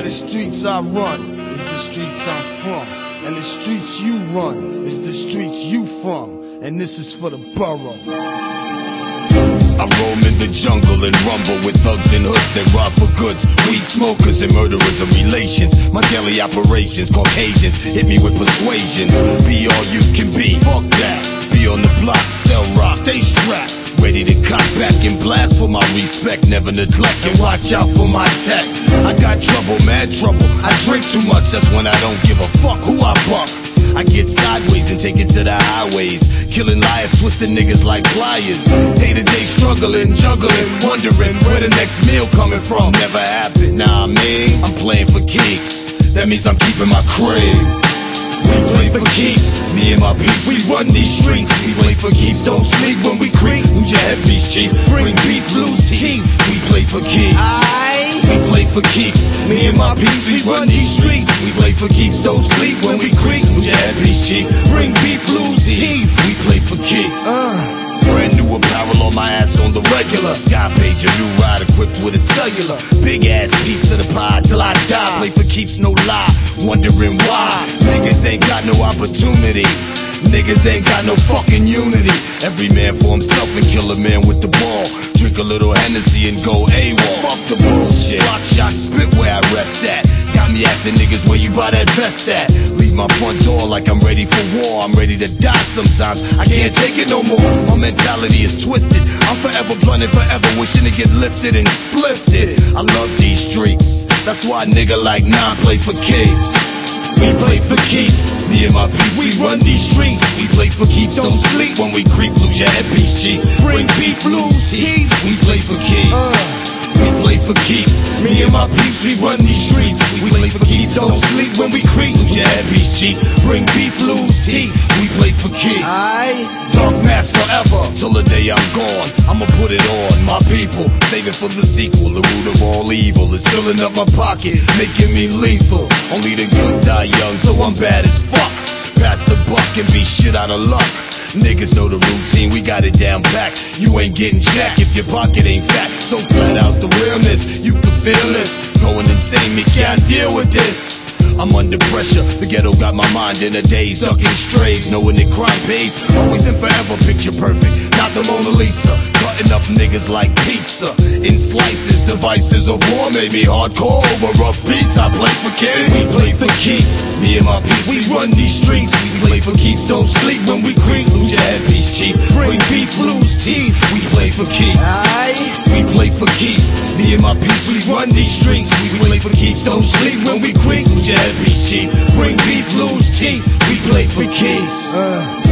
The streets I run is the streets I'm from, and the streets you run is the streets you from, and this is for the borough. I roam in the jungle and rumble with thugs and hoods that rob for goods, weed smokers and murderers of relations. My daily operations, Caucasians hit me with persuasions. Be all you can be, fuck that. Be on the block, sell rock, stay strapped, ready to cock back and blast for my respect. Never neglect and watch out for my tech. I got trouble, mad trouble. I drink too much, that's when I don't give a fuck who I buck. I get sideways and take it to the highways, killing liars, twisting niggas like pliers. Day to day struggling, juggling, wondering where the next meal coming from. Never happened, nah, I'm playing for keeps. That means I'm keeping my crib. We play for keeps, me and my peeps, we run these streets. We play for keeps, don't sleep when we creep. Lose your headpiece, chief, bring beef, lose teeth. We play for keeps, we play for keeps, me and my peeps, we run these streets. We play for keeps, don't sleep when we creep. Lose your headpiece, chief, bring beef, lose teeth. We play for keeps. Brand new apparel on my ass on the regular. Sky page, a new ride equipped with a cellular. Big ass piece of the pie till I die. Play for keeps, no lie, wondering why. Niggas ain't got no opportunity. Niggas ain't got no fucking unity. Every man for himself and kill a man with the ball. Drink a little Hennessy and go AWOL. Fuck the bullshit. Block shot, spit where I rest at. Got me asking niggas where you buy that vest at. Leave my front door like I'm ready for war. I'm ready to die sometimes. I can't take it no more. My mentality is twisted. I'm forever blunt and forever wishing to get lifted and splifted. I love these streets. That's why a nigga like Nine play for keeps. We play for keeps, me and my peeps, we run these streets. We play for keeps, don't sleep when we creep. Lose your headpiece, G, bring beef, lose teeth. We play for keeps, we play for keeps, me and my peeps, we run these streets. We play for keeps, don't sleep when we creep. Lose your headpiece, G, bring beef, lose teeth. We play for keeps. Dark mask forever, till the day I'm gone. I'ma put it on, my people, save it for the sequel. The root of all evil is filling up my pocket, making me lethal. Only the good die young, so I'm bad as fuck. Pass the buck and be shit out of luck. Niggas know the routine, we got it down back. You ain't getting jack if your pocket ain't fat. So flat out the realness, you can feel this. Going insane, me can't deal with this. I'm under pressure, the ghetto got my mind in a daze. Ducking strays, knowing that crime pays. Always and forever picture perfect, not the Mona Lisa. Cutting up niggas like pizza in slices. Devices of war made me hardcore over rough beats. I play for kids, we play for keeps, me and my peeps, we run these streets. We play for keeps, don't sleep when we creep. Lose your headpiece, chief, bring beef, lose teeth. We play for keeps, we play for keeps, me and my peeps, we run these streets. We play for keeps, don't sleep when we creep. Lose your headpiece, chief, bring beef, lose teeth. We play for keeps.